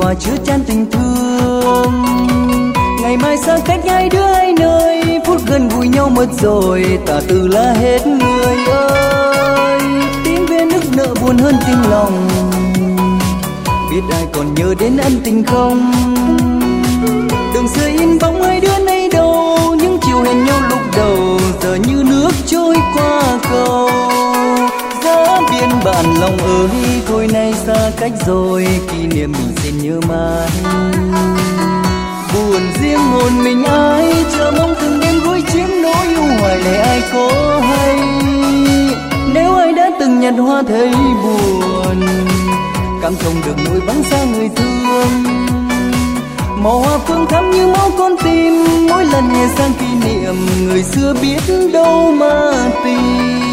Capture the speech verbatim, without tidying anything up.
qua chứa chan tình thương. Ngày mai xa cách hai đứa hai nơi, phút gần gũi nhau mất rồi, tả từ là hết người ơi. Tiếng ve nức nở buồn hơn tiếng lòng, biết ai còn nhớ đến ân tình không. Đường xưa in bóng hai đứa nay đâu, những chiều hẹn nhau lúc đầu giờ như nước trôi qua cầu. Giá biên bản lòng ơi, thôi nay xa cách rồi, kỷ niệm mình xin nhớ mãi. Buồn riêng hồn mình ai, chờ mong từng đêm gối chiếm nỗi yêu hoài này ai có hay. Nếu ai đã từng nhặt hoa thấy buồn, cảm thông được nỗi vắng xa người thương. Màu hoa phương thắm như máu con tim, mỗi lần nhẹ sang kỷ niệm người xưa biết đâu mà tìm.